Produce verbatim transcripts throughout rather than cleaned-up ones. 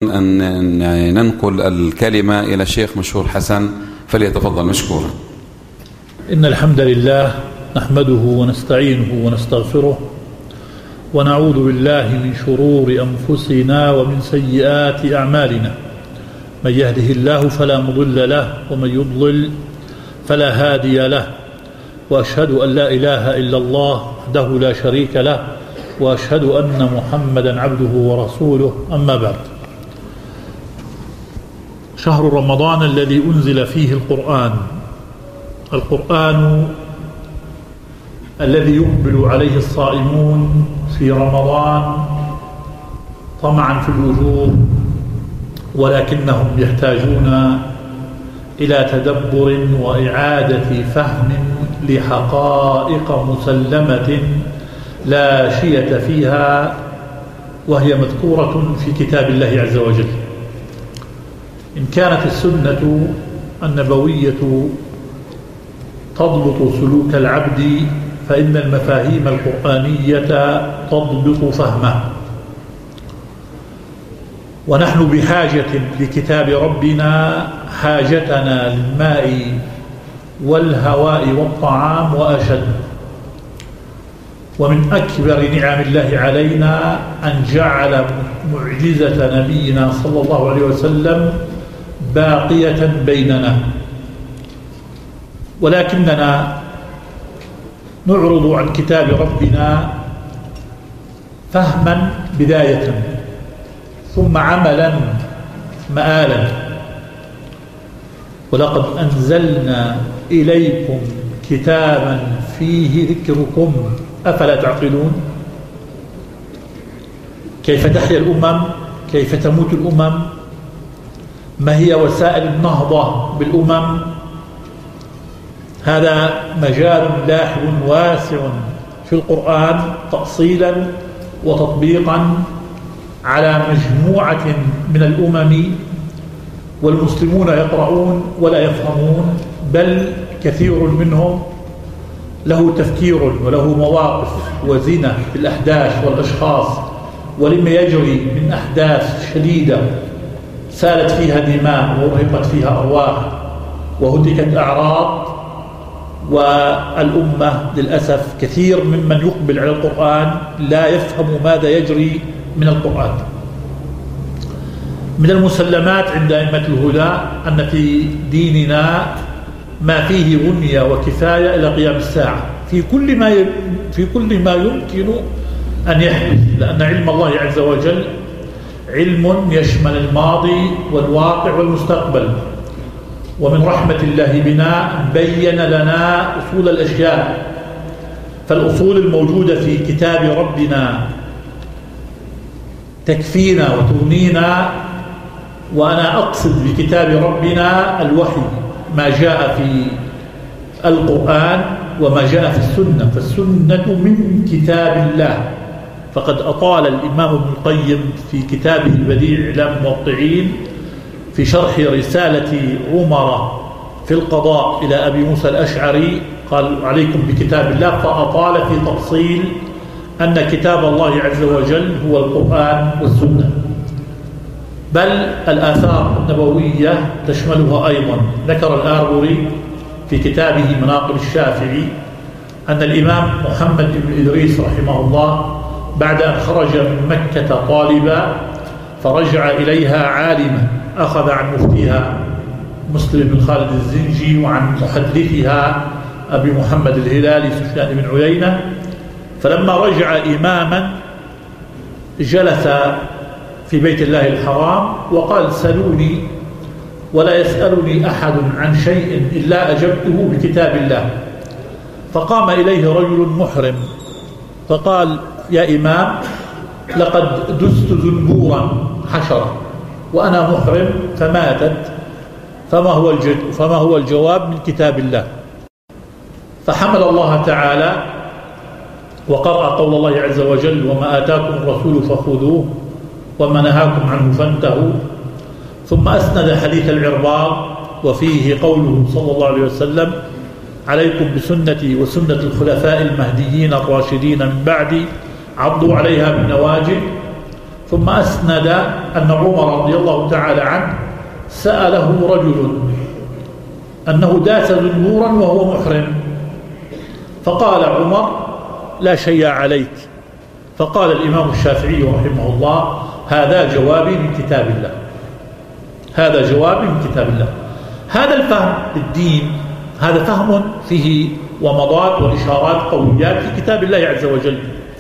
أن ننقل الكلمة إلى الشيخ مشهور حسن، فليتفضل مشكورا. إن الحمد لله نحمده ونستعينه ونستغفره ونعوذ بالله من شرور أنفسنا ومن سيئات أعمالنا، من يهده الله فلا مضل له ومن يضلل فلا هادي له، وأشهد أن لا إله إلا الله وحده لا شريك له، وأشهد أن محمدا عبده ورسوله. أما بعد، شهر رمضان الذي أنزل فيه القرآن، القرآن الذي يقبل عليه الصائمون في رمضان طمعا في الأجور، ولكنهم يحتاجون إلى تدبر وإعادة فهم لحقائق مسلمة لا شية فيها، وهي مذكورة في كتاب الله عز وجل. إن كانت السنة النبوية تضبط سلوك العبد، فإن المفاهيم القرآنية تضبط فهمه. ونحن بحاجة لكتاب ربنا حاجتنا للماء والهواء والطعام وأشد. ومن أكبر نعم الله علينا أن جعل معجزة نبينا صلى الله عليه وسلم باقية بيننا، ولكننا نعرض عن كتاب ربنا فهما بداية، ثم عملا مآلا. ولقد أنزلنا إليكم كتابا فيه ذكركم أفلا تعقلون. كيف تحيا الأمم؟ كيف تموت الأمم؟ ما هي وسائل النهضة بالأمم؟ هذا مجال لاحق واسع في القرآن تأصيلا وتطبيقا على مجموعة من الأمم، والمسلمون يقرؤون ولا يفهمون، بل كثير منهم له تفكير وله مواقف وزنة في الأحداث والأشخاص، ولما يجري من أحداث شديدة سالت فيها دماء وأرهقت فيها أرواح وهتكت أعراض. والأمة للأسف كثير ممن يقبل على القرآن لا يفهم ماذا يجري من القرآن. من المسلمات عند أئمة الهدى أن في ديننا ما فيه غنية وكفاية إلى قيام الساعة في كل ما ي... في كل ما يمكن أن يحدث، لأن علم الله عز وجل علم يشمل الماضي والواقع والمستقبل. ومن رحمة الله بنا بين لنا أصول الأشياء، فالأصول الموجودة في كتاب ربنا تكفينا وتغنينا. وأنا أقصد بكتاب ربنا الوحي، ما جاء في القرآن وما جاء في السنة، فالسنة من كتاب الله. فقد أطال الإمام ابن القيم في كتابه البديع إعلام الموقعين في شرح رسالة عمر في القضاء إلى أبي موسى الأشعري، قال عليكم بكتاب الله، فأطال في تفصيل أن كتاب الله عز وجل هو القرآن والسنة، بل الآثار النبوية تشملها أيضا. ذكر الآروري في كتابه مناقب الشافعي أن الإمام محمد بن إدريس رحمه الله بعد أن خرج من مكة طالبا فرجع إليها عالما، أخذ عن مفتيها مسلم بن خالد الزنجي وعن محدثها أبي محمد الهلالي سفيان بن عيينة. فلما رجع إماما جلس في بيت الله الحرام وقال سلوني ولا يسألني أحد عن شيء إلا أجبته بكتاب الله. فقام إليه رجل محرم فقال يا إمام لقد دست زنبورا حشرة وأنا محرم فماتت، فما هو الجد فما هو الجواب من كتاب الله؟ فحمد الله تعالى وقرأ قول الله عز وجل وما آتاكم الرسول فخذوه وما نهاكم عنه فانتهوا، ثم أسند حديث العرباض وفيه قوله صلى الله عليه وسلم عليكم بسنتي وسنة الخلفاء المهديين الراشدين من بعدي عضوا عليها بالنواجذ. ثم أسند أن عمر رضي الله تعالى عنه سأله رجل أنه داس زنبورا وهو محرم، فقال عمر: لا شيء عليك. فقال الإمام الشافعي رحمه الله: هذا جوابي من كتاب الله، هذا جوابي من كتاب الله. هذا الفهم للدين، هذا فهم فيه ومضات وإشارات قويات في كتاب الله عز وجل.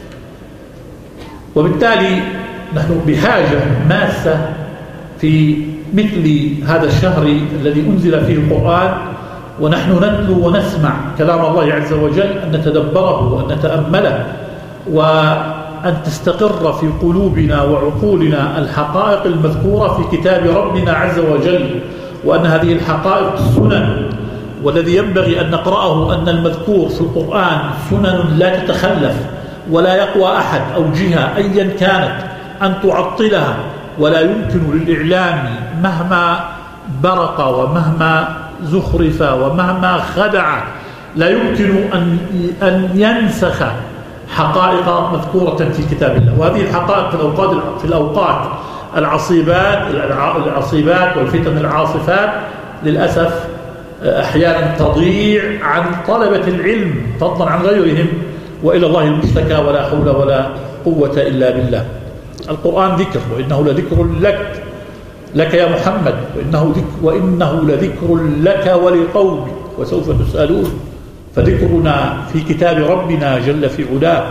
وبالتالي نحن بحاجة ماسة في مثل هذا الشهر الذي أنزل فيه القرآن ونحن نتلو ونسمع كلام الله عز وجل أن نتدبره وأن نتأمله، وأن تستقر في قلوبنا وعقولنا الحقائق المذكورة في كتاب ربنا عز وجل، وأن هذه الحقائق سنن، والذي ينبغي أن نقرأه أن المذكور في القرآن سنن لا تتخلف، ولا يقوى أحد أو جهة أيا كانت أن تعطلها، ولا يمكن للإعلام مهما برق ومهما زخرف ومهما خدع لا يمكن أن أن ينسخ حقائق مذكورة في كتاب الله. وهذه الحقائق في الأوقات في الأوقات العصيبات العصيبات والفتن العاصفات للأسف أحيانا تضيع عن طلبة العلم فضلا عن غيرهم، وإلى الله المشتكى، ولا حول ولا قوة إلا بالله. القرآن ذكر، وإنه لذكر لك لك يا محمد، وإنه, ذكر وإنه لذكر لك ولقومك وسوف تسألون. فذكرنا في كتاب ربنا جل في علاه.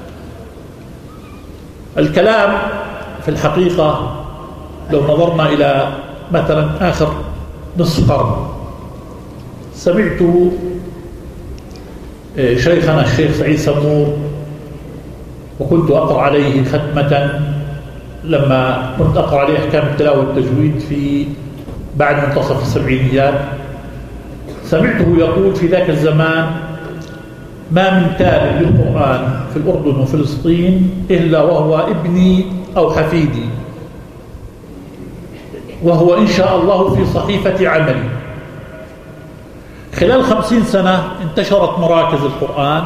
الكلام في الحقيقة لو نظرنا إلى مثلا آخر نصف قرن، سمعت شيخنا الشيخ سعيد سمور وكنت أقرأ عليه ختمة لما كنت أقرأ عليه أحكام التلاوة والتجويد في بعد منتصف السبعينيات. سمعته يقول في ذاك الزمان: ما من تالي للقرآن في الأردن وفلسطين إلا وهو ابني أو حفيدي، وهو إن شاء الله في صحيفة عملي. خلال خمسين سنة انتشرت مراكز القرآن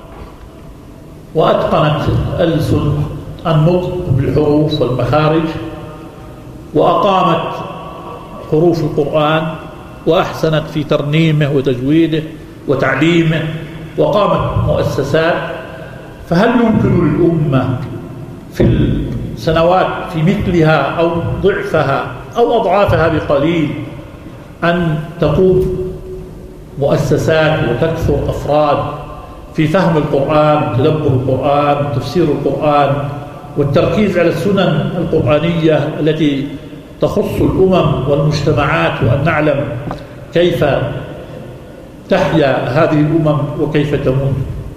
وأتقنت ألسن النطق بالحروف والمخارج، وأقامت حروف القرآن، وأحسنت في ترنيمه وتجويده وتعليمه، وقامت مؤسسات. فهل يمكن للأمة في السنوات في مثلها أو ضعفها أو أضعافها بقليل أن تقوم مؤسسات وتكثر أفراد في فهم القرآن وتدبر القرآن وتفسير القرآن والتركيز على السنن القرآنية التي تخص الأمم والمجتمعات، وأن نعلم كيف تحيا هذه الأمم وكيف تموت؟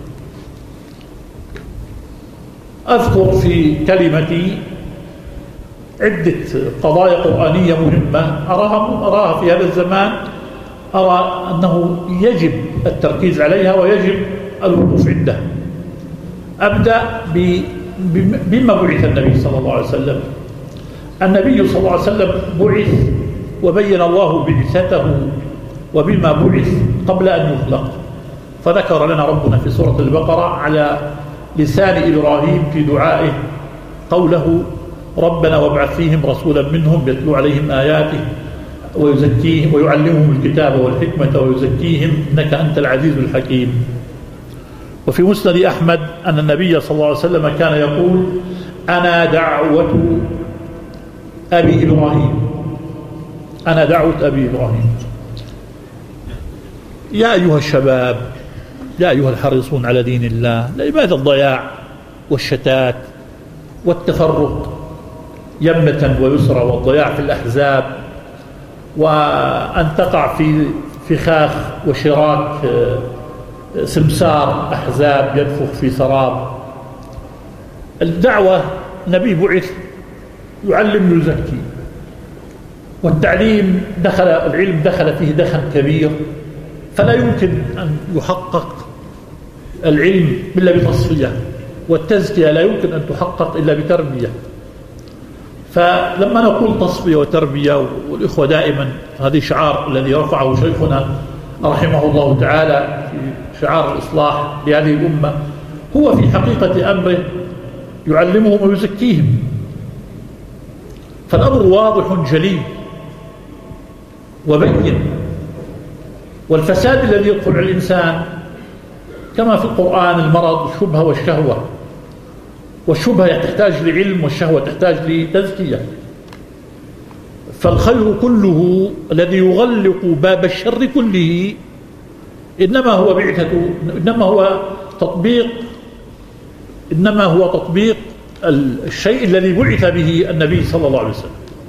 أذكر في كلمتي عدة قضايا قرآنية مهمة أراها, أراها في هذا الزمان، أرى أنه يجب التركيز عليها ويجب الوقوف عندها. أبدأ بما بعث النبي صلى الله عليه وسلم. النبي صلى الله عليه وسلم بعث وبين الله بعثته وبما بعث قبل أن يخلق، فذكر لنا ربنا في سورة البقرة على لسان إبراهيم في دعائه قوله: ربنا وابعث فيهم رسولا منهم يتلو عليهم آياته ويزكيهم ويعلمهم الكتاب والحكمة ويزكيهم إنك أنت العزيز الحكيم. وفي مسند أحمد أن النبي صلى الله عليه وسلم كان يقول: أنا دعوة أبي إبراهيم، أنا دعوة أبي إبراهيم. يا أيها الشباب، يا أيها الحريصون على دين الله، لماذا الضياع والشتات والتفرق يمنة ويسرى، والضياع في الأحزاب، وأن تقع في فخاخ وشراك سمسار أحزاب ينفخ في سراب؟ الدعوة نبي بعث يعلم يزكي، والتعليم دخل العلم دخل فيه دخل كبير، فلا يمكن أن يحقق العلم إلا بتصفية، والتزكية لا يمكن أن تحقق إلا بتربية. فلما نقول تصفية وتربية، والإخوة دائما هذه شعار الذي رفعه شيخنا رحمه الله تعالى في شعار الإصلاح لهذه الأمة، هو في حقيقة أمره يعلمهم ويزكيهم. فالأمر واضح جلي وبين. والفساد الذي يدخل على الإنسان كما في القرآن المرض الشبهة والشهوة، والشبهة تحتاج لعلم والشهوة تحتاج لتزكية. فالخير كله الذي يغلق باب الشر كله إنما هو بعثة، إنما هو تطبيق إنما هو تطبيق الشيء الذي بعث به النبي صلى الله عليه وسلم.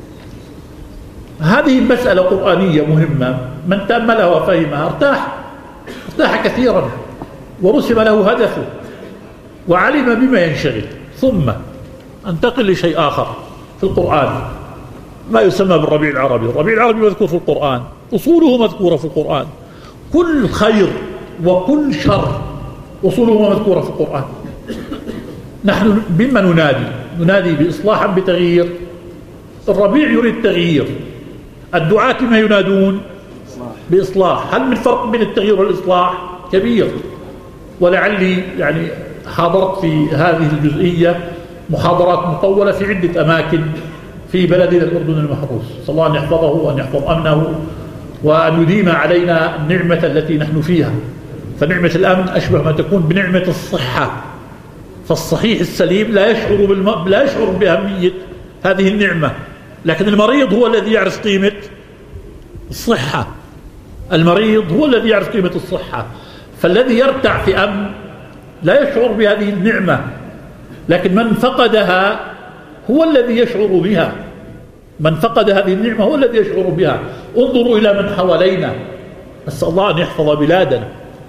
هذه مسألة قرآنية مهمة، من تأملها وفهمها ارتاح ارتاح كثيرا ورسم له هدفه وعلم بما ينشغل. ثم انتقل لشيء آخر في القرآن، ما يسمى بالربيع العربي. الربيع العربي مذكور في القرآن، أصوله مذكورة في القرآن، كل خير وكل شر أصوله مذكورة في القرآن. نحن بما ننادي ننادي بإصلاح بتغيير. الربيع يريد تغيير، الدعاة ما ينادون بإصلاح. هل من فرق بين التغيير والإصلاح؟ كبير. ولعلي يعني حاضرت في هذه الجزئية محاضرات مطولة في عدة أماكن في بلدنا الأردن المحروس، صلى الله أن يحفظه وأن يحفظ أمنه وأن يديم علينا النعمة التي نحن فيها. فنعمة الأمن أشبه ما تكون بنعمة الصحة، فالصحيح السليم لا يشعر بالم... لا يشعر بأهمية هذه النعمة، لكن المريض هو الذي يعرف قيمة الصحة. المريض هو الذي يعرف قيمة الصحة. فالذي يرتع في أمن لا يشعر بهذه النعمة، لكن من فقدها هو الذي يشعر بها. من فقد هذه النعمة هو الذي يشعر بها. انظروا إلى من حوالينا، نسأل الله أن يحفظ بلادنا.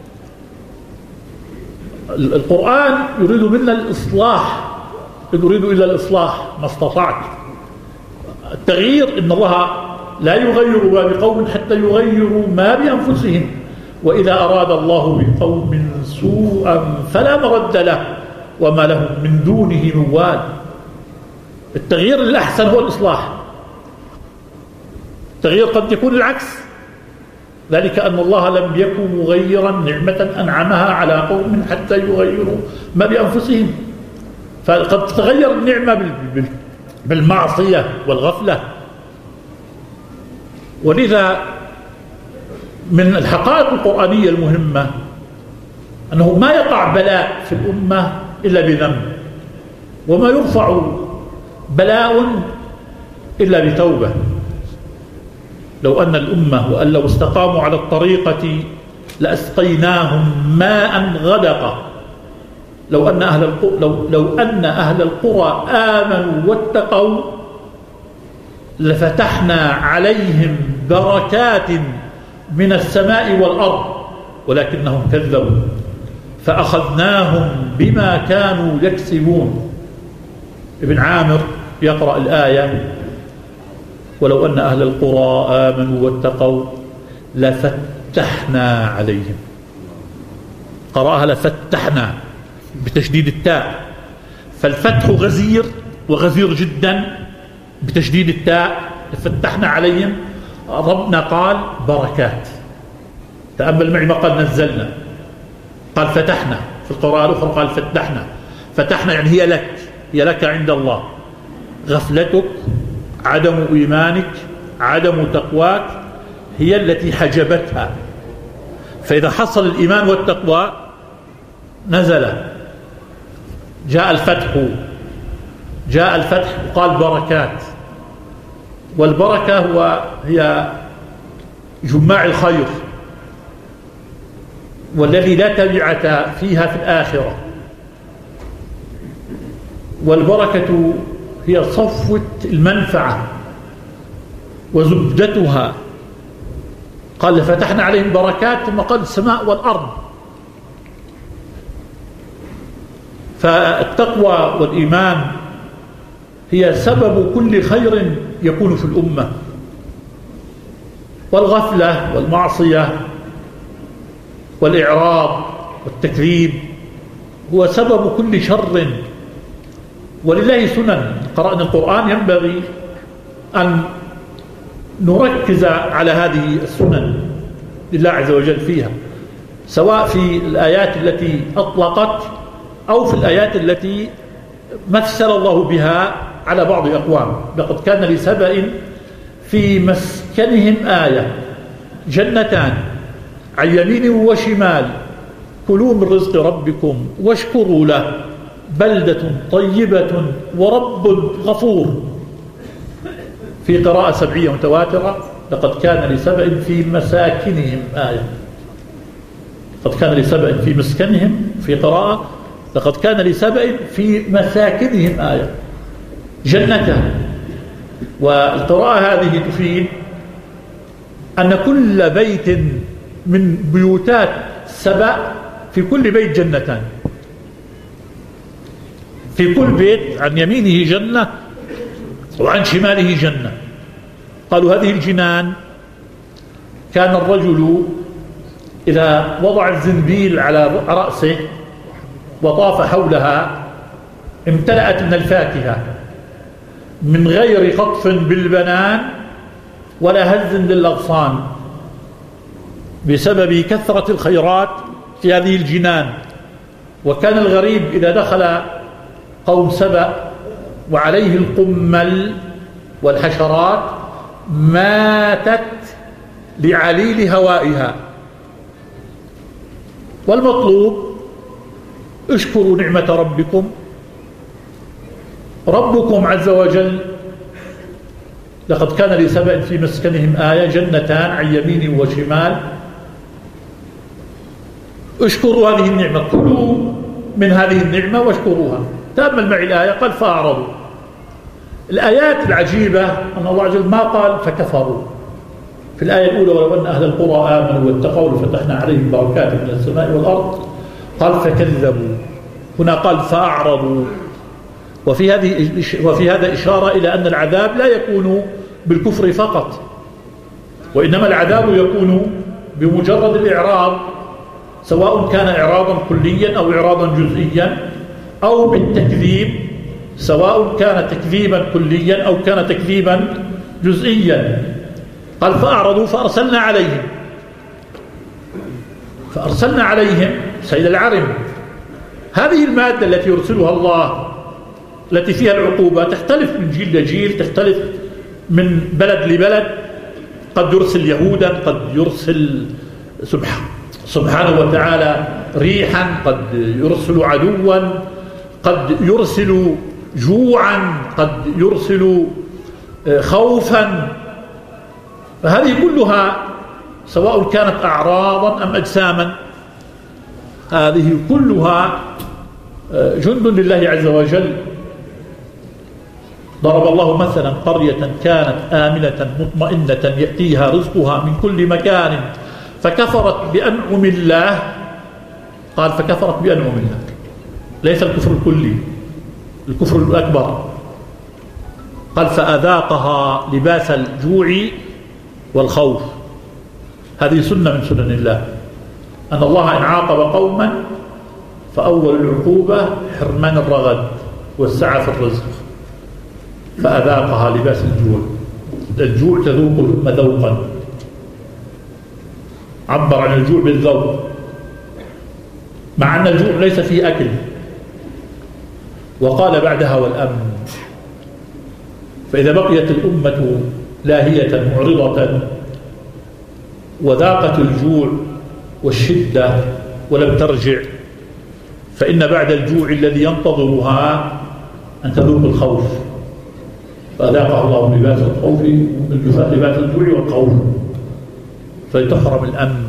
القرآن يريد منا الإصلاح، إن أريد إلا الإصلاح ما استطعت. التغيير إن الله لا يغير ما بقوم حتى يغيروا ما بأنفسهم، وإذا أراد الله بقوم سوءا فلا مرد له وما لهم من دونه من وال. التغيير الأحسن هو الإصلاح. التغيير قد يكون العكس، ذلك أن الله لم يكن مغيرا نعمة أنعمها على قوم حتى يغيروا ما بأنفسهم. فقد تتغير النعمة بالمعصية والغفلة. ولذا من الحقائق القرآنية المهمة أنه ما يقع بلاء في الأمة إلا بذنب، وما يرفع بلاء إلا بتوبة. لو أن الأمة وأن لو استقاموا على الطريقة لأسقيناهم ماء غدقا. لو أن أهل القرى لو, لو أن أهل القرى آمنوا واتقوا لفتحنا عليهم بركات من السماء والأرض ولكنهم كذبوا فأخذناهم بما كانوا يكسبون. ابن عامر يقرأ الآية: ولو أن أهل القرى آمنوا واتقوا لفتحنا عليهم. قرأها لفتحنا بتشديد التاء، فالفتح غزير وغزير جدا بتشديد التاء. لفتحنا عليهم، ربنا قال بركات. تأمل معي ما قال نزلنا، قال فتحنا. في القراءة الأخرى قال فتحنا. فتحنا يعني هي لك، هي لك عند الله. غفلتك، عدم إيمانك، عدم تقواك هي التي حجبتها. فإذا حصل الإيمان والتقوى نزل، جاء الفتح، جاء الفتح وقال بركات. والبركة هو هي جماع الخير، والذي لا تبعة فيها في الآخرة. والبركة هي صفوة المنفعة وزبدتها. قال فتحنا عليهم بركات، ثم قال السماء والأرض. فالتقوى والإيمان هي سبب كل خير يكون في الأمة. والغفلة والمعصية والإعراض والتكذيب هو سبب كل شر. ولله سنن. قرأنا القرآن ينبغي أن نركز على هذه السنن لله عز وجل فيها، سواء في الآيات التي أطلقت أو في الآيات التي مثل الله بها على بعض أقوام. لقد كان لسبأ في مسكنهم آية جنتان عن يمين وشمال كلوا من رزق ربكم واشكروا له بلدة طيبة ورب غفور. في قراءة سبعية متواترة لقد كان لسبأ في مساكنهم آية. قد كان لسبأ في مسكنهم في قراءة لقد كان لسبأ في مساكنهم آية جنتان. والقراءة هذه تفيد أن كل بيت من بيوتات سبأ في كل بيت جنتان، في كل بيت عن يمينه جنة وعن شماله جنة. قالوا هذه الجنان كان الرجل إذا وضع الزنبيل على رأسه وطاف حولها امتلأت من الفاكهة من غير خطف بالبنان ولا هز للأغصان بسبب كثرة الخيرات في هذه الجنان. وكان الغريب إذا دخل قوم سبأ وعليه القمل والحشرات ماتت لعليل هوائها. والمطلوب اشكروا نعمة ربكم. ربكم عز وجل لقد كان لسبأ في مسكنهم آية جنتان عن يمين وشمال اشكروا هذه النعمة، كلوا من هذه النعمة واشكروها. تأمل معي الآية قال فأعرضوا. الآيات العجيبة أن الله عز وجل ما قال فكفروا. في الآية الأولى ولو أن أهل القرى آمنوا واتقوا لفتحنا عليهم بركات من السماء والأرض قال فكذبوا. هنا قال فأعرضوا. وفي هذه وفي هذا إشارة إلى أن العذاب لا يكون بالكفر فقط، وإنما العذاب يكون بمجرد الإعراض، سواء كان إعراضا كليا أو إعراضا جزئيا، أو بالتكذيب سواء كان تكذيبا كليا أو كان تكذيبا جزئيا. قال فأعرضوا فأرسلنا عليهم فأرسلنا عليهم سيل العرم. هذه المادة التي يرسلها الله التي فيها العقوبة تختلف من جيل لجيل، تختلف من بلد لبلد. قد يرسل يهودا، قد يرسل سبحانه وتعالى ريحا، قد يرسل عدوا، قد يرسل جوعا، قد يرسل خوفا. فهذه كلها سواء كانت أعراضا أم أجساما هذه كلها جند لله عز وجل. ضرب الله مثلا قرية كانت آمنة مطمئنة يأتيها رزقها من كل مكان فكفرت بأنعم الله. قال فكفرت بأنعم الله، ليس الكفر الكلي، الكفر الأكبر. قال فأذاقها لباس الجوع والخوف. هذه سنة من سنن الله، أن الله إن عاقب قوما فأول العقوبة حرمان الرغد والسعة في الرزق. فأذاقها لباس الجوع. الجوع تذوق الأمة ذوقا، عبر عن الجوع بالذوق، مع أن الجوع ليس فيه أكل. وقال بعدها والأمن. فإذا بقيت الأمة لاهية معرضة وذاقت الجوع والشدة ولم ترجع، فإن بعد الجوع الذي ينتظرها أن تذوق الخوف. فأذاقها الله لباس الخوف لباس الجوع والخوف فلتحرم الأمن.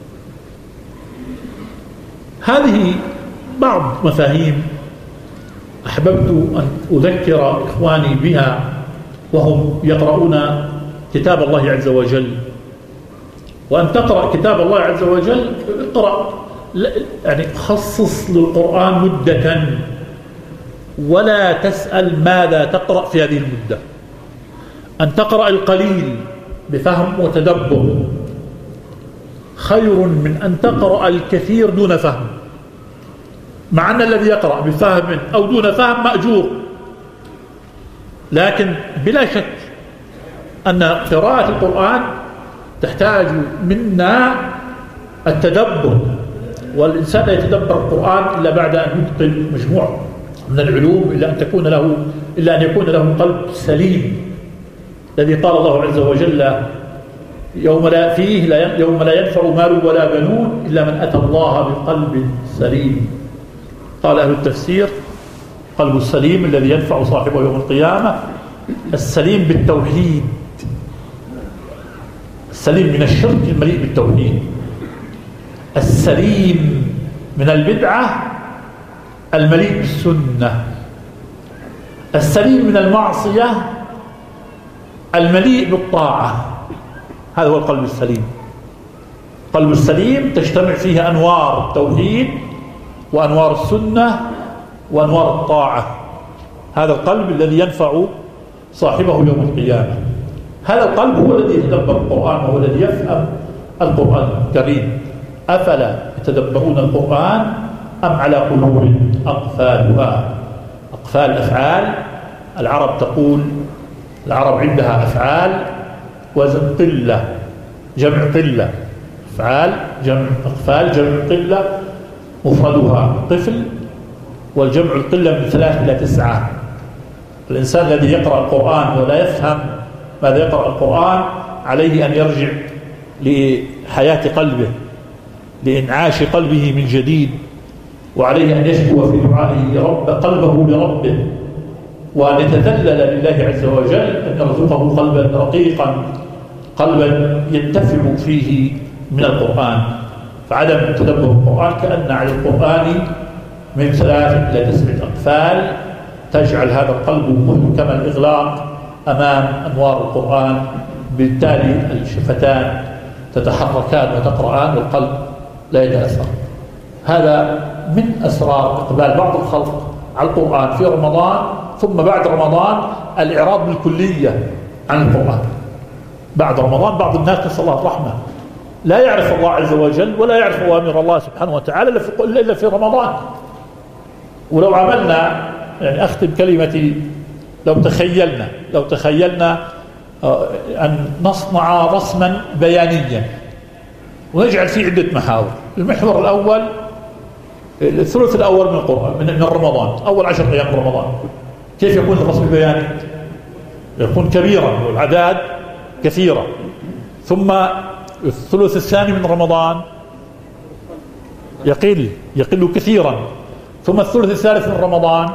هذه بعض مفاهيم أحببت أن أذكر إخواني بها وهم يقرؤون كتاب الله عز وجل. وأن تقرأ كتاب الله عز وجل اقرأ، يعني خصص للقرآن مدة ولا تسأل ماذا تقرأ في هذه المدة. أن تقرأ القليل بفهم وتدبر خير من أن تقرأ الكثير دون فهم، مع أن الذي يقرأ بفهم أو دون فهم مأجور. لكن بلا شك أن قراءة القرآن تحتاج منا التدبر، والإنسان لا يتدبر القرآن إلا بعد أن يتقن مجموع من العلوم إلا أن تكون له إلا أن يكون له قلب سليم، الذي قال الله عز وجل يوم لا فيه لا يوم لا ينفع مال ولا بنون إلا من أتى الله بقلب سليم. قال أهل التفسير: قلب السليم الذي ينفع صاحبه يوم القيامة السليم بالتوحيد، السليم من الشرك المليء بالتوحيد، السليم من البدعة المليء بالسنة، السليم من المعصية المليء بالطاعة. هذا هو القلب السليم. القلب السليم تجتمع فيه أنوار التوحيد وأنوار السنة وأنوار الطاعة. هذا القلب الذي ينفع صاحبه يوم القيامة. هذا القلب هو الذي يتدبر القرآن وهو الذي يفهم القرآن الكريم. أفلا يتدبرون القرآن أم على قلوب أقفالها؟ أقفال أفعال. العرب تقول العرب عندها أفعال وزن قلة جمع قلة، أفعال جمع أقفال جمع قلة مفردها طفل، والجمع القلة من ثلاث إلى تسعة. الإنسان الذي يقرأ القرآن ولا يفهم ماذا يقرأ القرآن عليه أن يرجع لحياة قلبه، لإنعاش قلبه من جديد، وعليه أن يشكو في دعائه رب قلبه لربه، وأن يتذلل لله عز وجل أن يرزقه قلبا رقيقا، قلبا ينتفع فيه من القرآن. فعدم تدبر القرآن كأن على القرآن من ثلاث إلى تسعة أقفال تجعل هذا القلب محكم الإغلاق أمام أنوار القرآن، بالتالي الشفتان تتحركان وتقرآن والقلب لا يتأثر. هذا من أسرار إقبال بعض الخلق على القرآن في رمضان، ثم بعد رمضان الإعراض بالكلية عن القرآن. بعد رمضان بعض الناس نسأل الله الرحمة لا يعرف الله عز وجل ولا يعرف أوامر الله سبحانه وتعالى إلا في رمضان. ولو عملنا، يعني أختم كلمتي، لو تخيلنا لو تخيلنا أن نصنع رسما بيانيا ونجعل فيه عدة محاور. المحور الأول الثلث الأول من القرآن من رمضان، أول عشر أيام من رمضان، كيف يكون الرسم البياني؟ يكون كبيرا والأعداد كثيرة. ثم الثلث الثاني من رمضان يقل يقل كثيرا. ثم الثلث الثالث من رمضان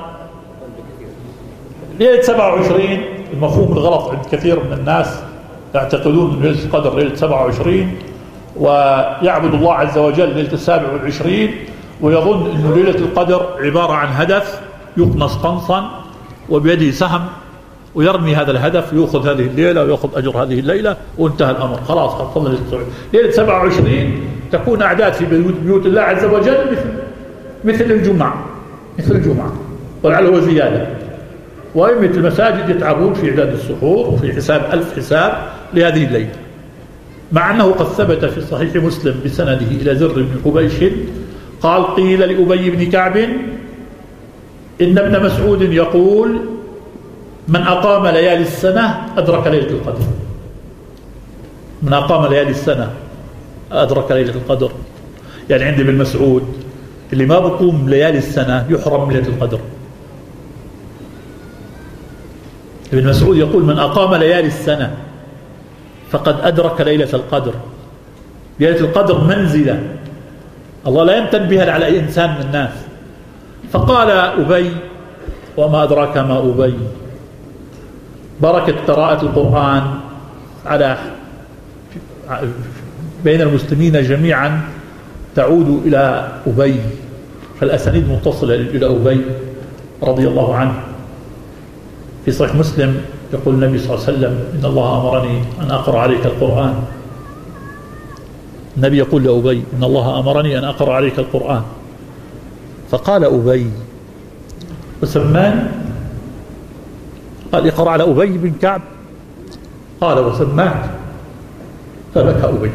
ليلة سبعة وعشرين. المفهوم الغلط عند كثير من الناس يعتقدون أن ليلة القدر ليلة سبعة وعشرين ويعبد الله عز وجل ليلة السابع والعشرين، ويظن أن ليلة القدر عبارة عن هدف يقنص قنصا وبيده سهم ويرمي هذا الهدف ويأخذ هذه الليلة ويأخذ أجر هذه الليلة وانتهى الأمر، خلاص خلصنا ليلة سبعة وعشرين. تكون أعداد في بيوت, بيوت الله عز وجل مثل مثل الجمعة مثل الجمعة ولعله هو زيادة. وأئمة المساجد يتعبون في إعداد السحور وفي حساب ألف حساب لهذه الليلة، مع أنه قد ثبت في صحيح مسلم بسنده إلى زر بن حبيش قال: قيل لأبي بن كعب إن ابن مسعود يقول: من أقام ليالي السنة أدرك ليلة القدر. من أقام ليالي السنة أدرك ليلة القدر. يعني عند ابن مسعود اللي ما بقوم ليالي السنة يحرم من ليلة القدر. ابن مسعود يقول: من أقام ليالي السنة فقد أدرك ليلة القدر. ليلة القدر منزلة الله لا يمتن بها على أي إنسان من الناس. فقال أبي: وما أدراك ما أبي؟ بركة قراءة القرآن على بين المسلمين جميعا تعود إلى أبي، فالأسانيد متصلة إلى أبي رضي الله عنه. في صحيح مسلم يقول النبي صلى الله عليه وسلم: إن الله أمرني أن أقرأ عليك القرآن. النبي يقول لأبي: إن الله أمرني أن أقرأ عليك القرآن. فقال أبي: وسماني؟ قال: اقرأ على أبي بن كعب. قال: وسماك؟ فبكى أبي.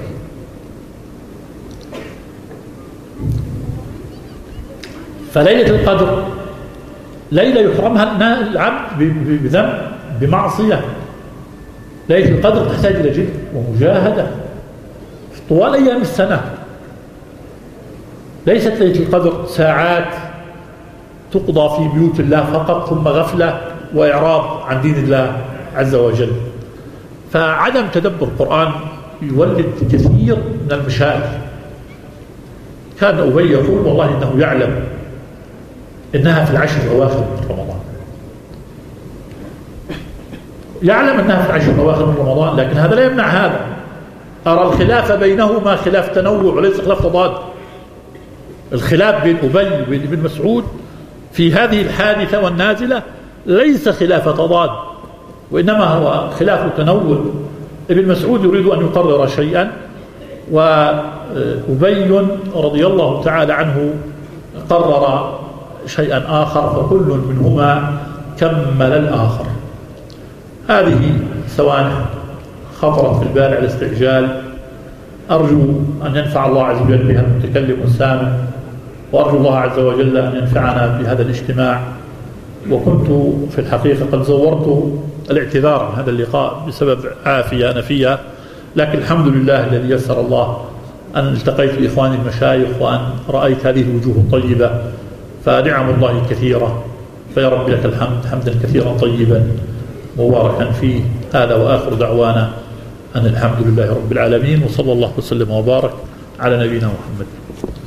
فليلة القدر ليلة يحرمها العبد بذنب بمعصية. ليلة القدر تحتاج إلى جد ومجاهدة طوال أيام السنة. ليست ليلة القدر ساعات تقضى في بيوت الله فقط، ثم غفلة وإعراض عن دين الله عز وجل. فعدم تدبر القرآن يولد كثير من المشاكل. كان أبي يقول والله إنه يعلم إنها في العشر الأواخر من رمضان، يعلم أنها في العشر الأواخر من رمضان، لكن هذا لا يمنع هذا. أرى الخلاف بينهما خلاف تنوع وليس خلاف تضاد. الخلاف بين أبي وبين ابن مسعود في هذه الحادثة والنازلة ليس خلاف تضاد، وإنما هو خلاف تنوع. ابن مسعود يريد أن يقرر شيئا، وأبي رضي الله تعالى عنه قرر شيئا آخر، فكل منهما كمل الآخر. هذه سوانح خطرت في البال على الاستعجال، أرجو أن ينفع الله عز وجل بها المتكلم والسامع، وأرجو الله عز وجل أن ينفعنا بهذا الاجتماع. وكنت في الحقيقة قد زورت الاعتذار عن هذا اللقاء بسبب عافية أنا فيها، لكن الحمد لله الذي يسر الله أن التقيت بإخواني المشايخ وأن رأيت هذه الوجوه الطيبة، فنعم الله كثيرة، فيا رب لك الحمد حمدا كثيرا طيبا مباركا فيه. هذا وآخر دعوانا أن الحمد لله رب العالمين، وصلى الله وسلم وبارك على نبينا محمد.